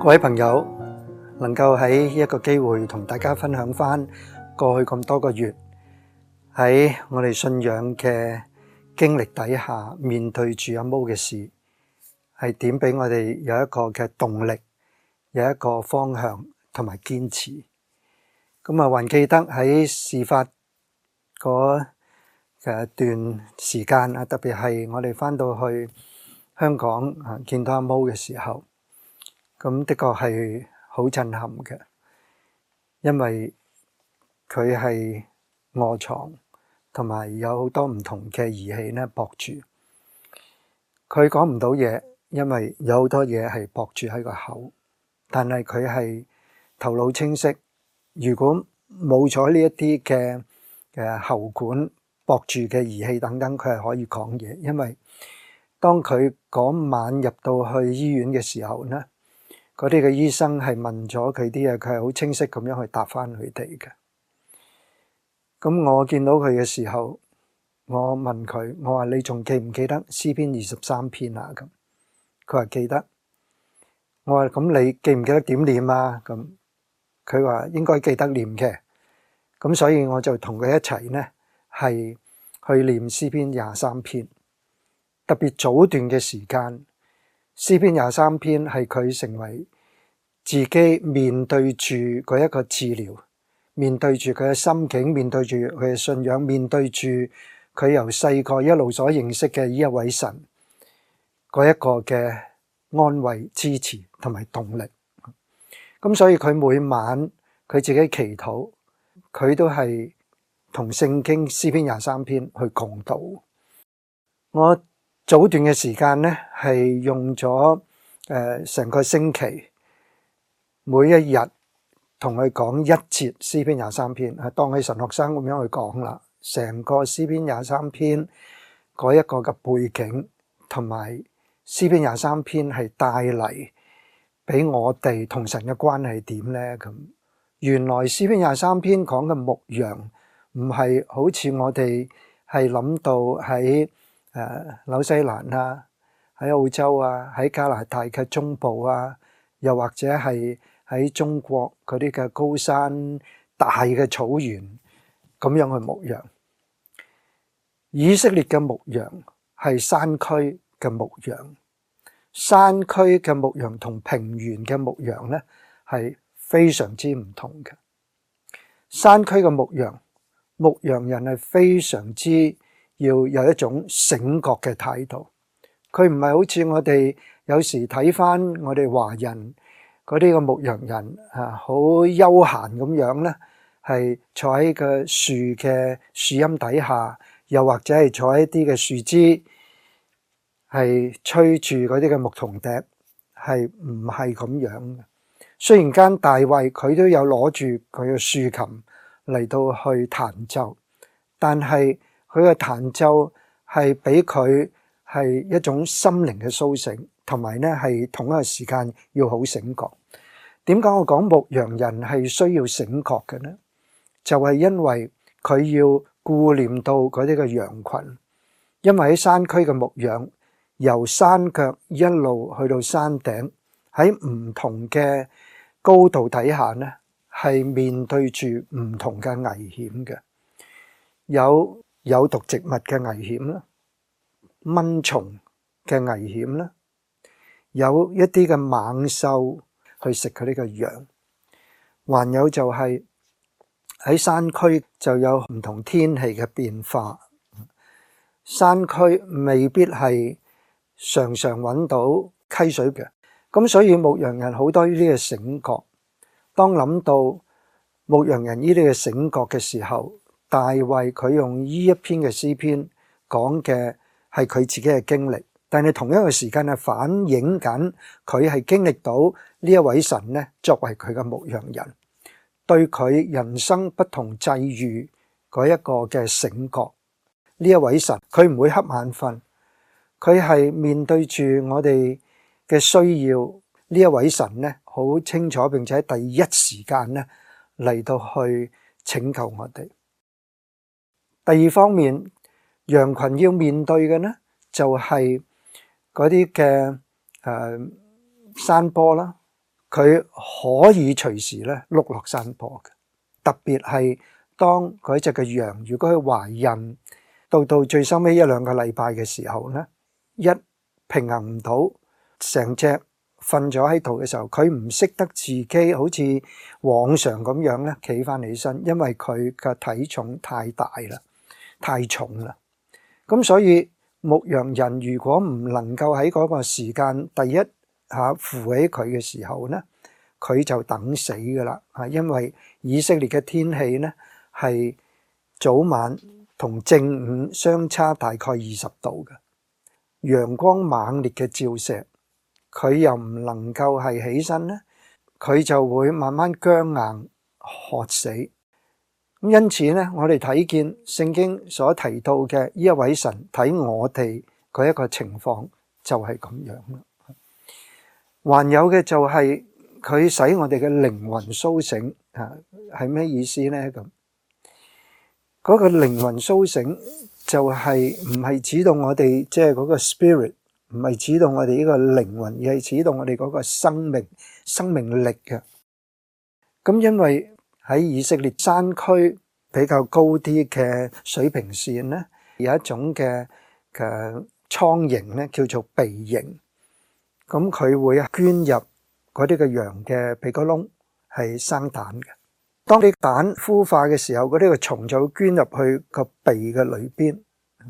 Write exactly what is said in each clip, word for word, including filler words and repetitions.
各位朋友，能夠喺一個機會同大家分享翻過去咁多個月喺我哋信仰嘅經歷底下，面對住阿毛嘅事，係點俾我哋有一個嘅動力，有一個方向同埋堅持。咁啊，還記得喺事發嗰誒段時間啊，特別係我哋翻到去香港啊，見到阿毛嘅時候，咁的確係好震撼嘅，因為佢係臥床，同埋有好多唔同嘅儀器咧駁住。佢講唔到嘢，因為有好多嘢係駁住喺個口，但係佢係頭腦清晰。如果冇咗呢一啲嘅嘅喉管駁住嘅儀器等等，佢係可以講嘢。因為當佢嗰晚入到去醫院嘅時候咧，嗰啲嘅醫生係問咗佢啲嘢，佢係好清晰咁樣去答翻佢哋嘅。咁我見到佢嘅時候，我問佢，我話你仲記唔記得詩篇二十三篇啊？咁佢話記得。我話咁你記唔記得點念啊？咁佢話應該記得念嘅。咁所以我就同佢一齊呢，係去念詩篇廿三篇。特別早段嘅時間，詩篇廿三篇係佢成為自己面對住嗰一個治療，面對住佢嘅心境，面對住佢嘅信仰，面對住佢由細個一路所認識嘅呢一位神嗰一個嘅安慰、支持同埋動力。咁所以佢每晚佢自己祈禱，佢都係同聖經詩篇廿三篇去共禱。我早段嘅時間呢，係用咗誒成個星期，每一日同佢講一節詩篇廿三篇，係當佢神學生咁樣去講啦。成個詩篇廿三篇嗰一個嘅背景，同埋詩篇廿三篇係帶嚟俾我哋同神嘅關係點呢？咁原來詩篇廿三篇講嘅牧羊，唔係好似我哋係諗到喺誒紐西蘭啊，喺澳洲啊，喺加拿大嘅中部啊，又或者係喺中國嗰啲嘅高山大嘅草原咁樣去牧羊。以色列嘅牧羊係山區嘅牧羊，山區嘅牧羊同平原嘅牧羊呢係非常之唔同嘅。山區嘅牧羊，牧羊人係非常之要有一種醒覺嘅態度。佢唔係好似我哋有時睇翻我哋華人嗰啲嘅牧羊人啊，好悠閒咁樣咧，係坐喺個樹嘅樹蔭底下，又或者係坐喺啲嘅樹枝，係吹住嗰啲嘅牧童笛，係唔係咁樣嘅？雖然間大衛佢都有攞住佢嘅豎琴嚟到去彈奏，但係佢嘅彈奏係俾佢係一種心靈嘅甦醒，同埋咧係同一個時間要好醒覺。點解我講牧羊人係需要醒覺嘅呢？就係因為佢要顧念到嗰啲嘅羊群，因為喺山區嘅牧羊，由山腳一路去到山頂，喺唔同嘅高度底下呢，係面對住唔同嘅危險嘅，有有毒植物嘅危險啦，蚊蟲嘅危險啦，有一啲嘅猛獸去食佢呢個羊，還有就係喺山區就有唔同天氣嘅變化，山區未必係常常揾到溪水嘅，咁所以牧羊人好多呢啲嘅醒覺。當諗到牧羊人呢啲嘅醒覺嘅時候，大衛佢用呢一篇嘅詩篇講嘅係佢自己嘅經歷，但係同一個時間係反映緊佢係經歷到呢一位神呢，作為佢嘅牧羊人，對佢人生不同際遇嗰一個嘅醒覺。呢一位神佢唔會瞌眼瞓，佢係面對住我哋嘅需要，呢一位神呢好清楚，並且喺第一時間呢嚟到去拯救我哋。第二方面，羊群要面對嘅呢就係嗰啲嘅誒山坡啦， 佢可以隨時咧碌落山坡嘅。特別係當嗰隻嘅羊，如果佢懷孕，到到最收尾一兩個禮拜嘅時候咧，一平衡唔到，成隻瞓咗喺度嘅時候，佢唔識得自己好似往常咁樣咧企翻起身，因為佢嘅體重太大啦，太重啦。咁所以牧羊人如果唔能夠喺嗰個時間第一下扶起佢嘅時候咧，佢就等死噶啦。啊，因為以色列嘅天氣咧係早晚同正午相差大概二十度嘅，陽光猛烈嘅照射，佢又唔能夠係起身咧，佢就會慢慢僵硬渴死。咁因此咧，我哋睇見聖經所提到嘅呢一位神睇我哋嗰一個情況就係咁樣啦。還有嘅就係佢使我哋嘅靈魂甦醒啊，係咩意思咧？咁嗰個靈魂甦醒就係唔係指到我哋即係嗰個 spirit， 唔係指到我哋呢個靈魂，而係指到我哋嗰個生命生命力嘅。咁因為喺以色列山區比較高啲嘅水平線咧，有一種嘅嘅蒼蠅咧，叫做鼻蠅。咁佢會捐入嗰啲嘅羊嘅鼻哥窿，係生蛋嘅。當啲蛋孵化嘅時候，嗰啲個蟲就會捐入去個鼻嘅裏邊。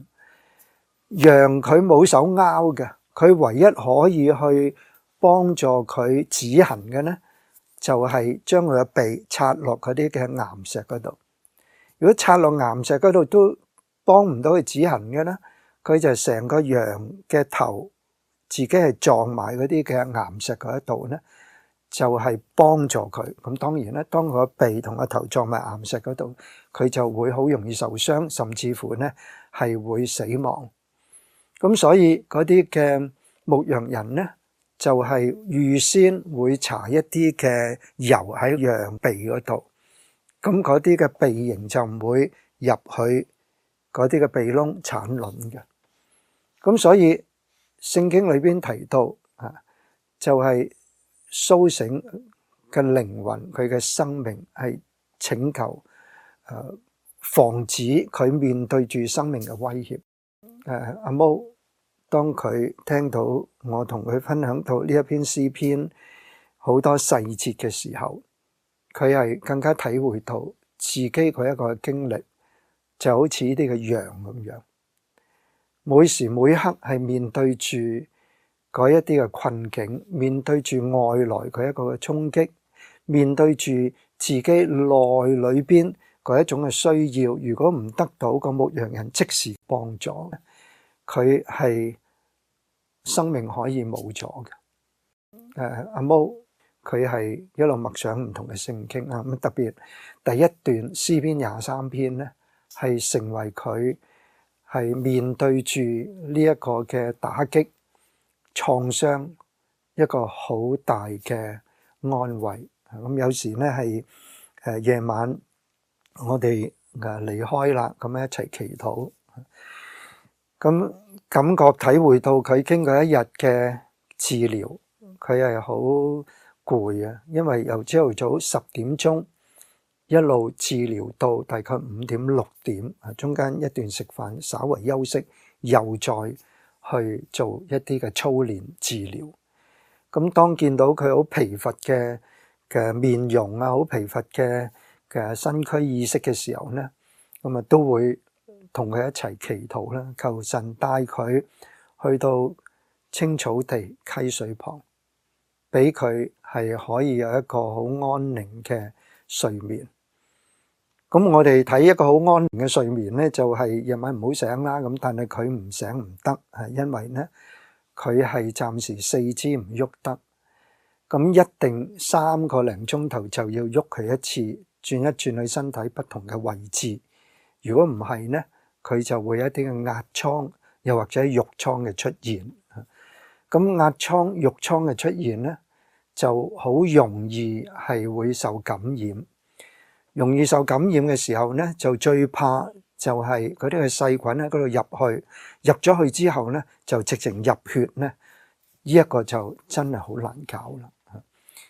羊佢冇手拗嘅，佢唯一可以去幫助佢止痕嘅咧，就係將佢嘅鼻插落嗰啲嘅岩石嗰度。如果插落岩石嗰度都幫唔到佢止痕嘅咧，佢就成個羊嘅頭自己係撞埋嗰啲嘅岩石嗰一度咧，就係幫助佢。咁當然咧，當佢個鼻同個頭撞埋岩石嗰度，佢就會好容易受傷，甚至乎咧係會死亡。咁所以嗰啲嘅牧羊人咧，就係預先會搽一啲嘅油喺羊鼻嗰度，咁嗰啲嘅鼻蠅就唔會入去嗰啲嘅鼻窿產卵嘅。咁所以聖經裏邊提到啊，就係甦醒嘅靈魂，佢嘅生命係拯救誒，防止佢面對住生命嘅威脅。誒，阿毛當佢聽到我同佢分享到呢一篇詩篇好多細節嘅時候，佢係更加體會到自己嗰一個經歷，就好似呢啲嘅羊咁樣，每時每刻係面對住嗰一啲嘅困境，面對住外來嗰一個嘅衝擊，面對住自己內裏邊嗰一種嘅需要，如果唔得到個牧羊人即時幫助，佢係生命可以冇咗嘅。誒，阿毛佢係一路默想唔同嘅聖經啊，咁特別第一段詩篇廿三篇咧，係成為佢係面對住呢一個嘅打擊創傷一個好大嘅安慰。咁有時咧係誒夜晚我哋誒離開啦，咁樣一齊祈禱，咁感覺體會到佢經過一日嘅治療，佢係好攰啊，因為由朝頭早十點鐘一路治療到大概五點六點，中間一段食飯稍為休息，又再去做一啲嘅操練治療。咁當見到佢好疲乏嘅嘅面容啊，好疲乏嘅嘅身軀意識嘅時候咧，咁啊都會同佢一齊祈禱啦，求神帶佢去到青草地溪水旁，俾佢係可以有一個好安寧嘅睡眠。咁我哋睇一個好安寧嘅睡眠咧，就係夜晚唔好醒啦。咁但係佢唔醒唔得，係因為咧佢係暫時四肢唔喐得，咁一定三個零鐘頭就要喐佢一次，轉一轉佢身體不同嘅位置。如果唔係咧，佢就會有一啲嘅壓瘡，又或者褥瘡嘅出現。咁壓瘡、褥瘡嘅出現咧，就好容易係會受感染。容易受感染嘅時候咧，就最怕就係嗰啲嘅細菌喺嗰度入去，入咗去之後咧，就直情入血咧，呢一個就真係好難搞啦。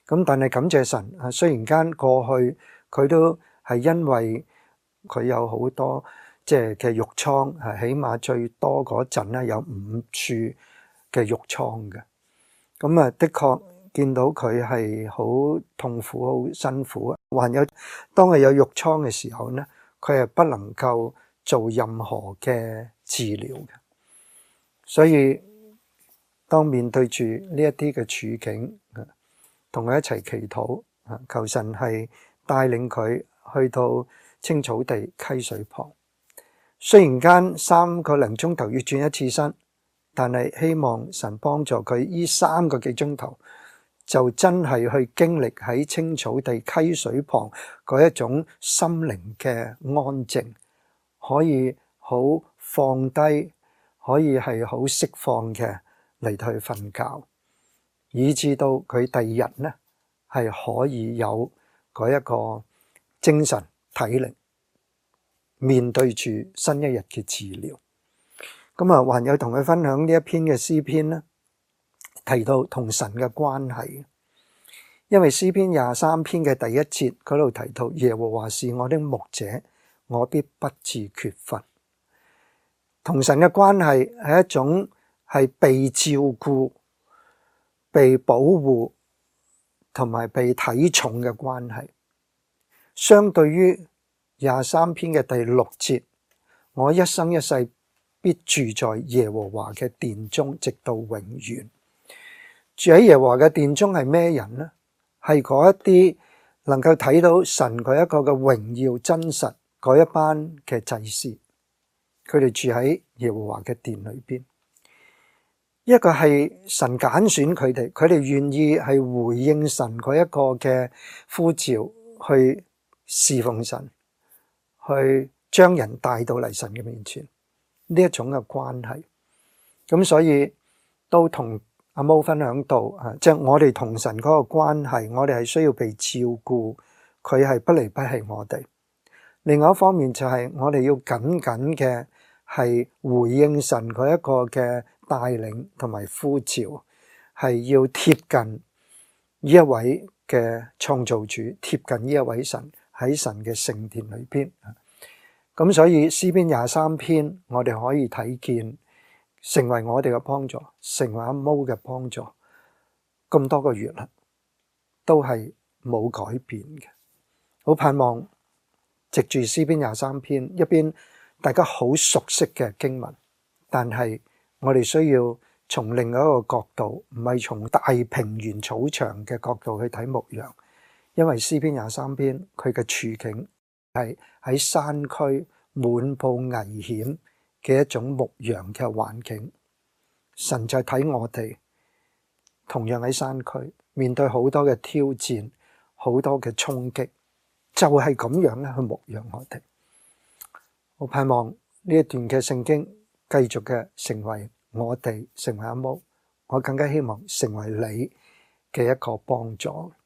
咁但係感謝神啊，雖然間過去佢都係因為佢有好多即係嘅褥瘡，係起碼最多嗰陣咧有五處嘅褥瘡嘅。咁啊，的確見到佢係好痛苦、好辛苦啊。還有當佢有褥瘡嘅時候咧，佢係不能夠做任何嘅治療嘅。所以當面對住呢一啲嘅處境，同佢一齊祈禱，求神係帶領佢去到青草地溪水旁。雖然間三個零鐘頭要轉一次身，但係希望神幫助佢呢三個幾鐘頭就真係去經歷喺青草地溪水旁嗰一種心靈嘅安靜，可以好放低，可以係好釋放嘅嚟到去瞓覺，以至到佢第二日呢係可以有嗰一個精神體力面對住新一日嘅治療。咁啊，還有同佢分享呢一篇嘅詩篇呢，提到同神嘅關係。因為詩篇廿三篇嘅第一節嗰度提到，耶和華是我的牧者，我必不致缺乏。同神嘅關係係一種係被照顧、被保護同埋被睇重嘅關係。相對於廿三篇嘅第六節，我一生一世必住在耶和華嘅殿中，直到永遠。住喺耶和華嘅殿中係咩人呢？係嗰一啲能夠睇到神嗰一個嘅榮耀真實嗰一班嘅祭司，佢哋住喺耶和華嘅殿裏邊。一個係神揀選佢哋，佢哋願意係回應神嗰一個嘅呼召，去侍奉神，去將人帶到嚟神嘅面前。呢一種嘅關係，咁所以都同阿毛分享到啊，即係我哋同神嗰個關係，我哋係需要被照顧，佢係不離不棄我哋。另外一方面就係我哋要緊緊嘅係回應神嗰一個嘅帶領同埋呼召，係要貼近呢一位嘅創造主，貼近呢一位神喺神嘅聖殿裏邊。咁所以詩篇廿三篇我哋可以睇見，成為我哋嘅幫助，成為阿毛嘅幫助，咁多個月啦，都係冇改變嘅。好盼望藉住詩篇廿三篇，一邊大家好熟悉嘅經文，但係我哋需要從另外一個角度，唔係從大平原草場嘅角度去睇牧羊，因為詩篇廿三篇佢嘅處境係喺山區滿布危險嘅一種牧羊嘅環境。神就睇我哋同樣喺山區面對好多嘅挑戰，好多嘅衝擊，就係咁樣咧去牧羊我哋。我盼望呢一段嘅聖經繼續嘅成為我哋，成為阿毛，我更加希望成為你嘅一個幫助。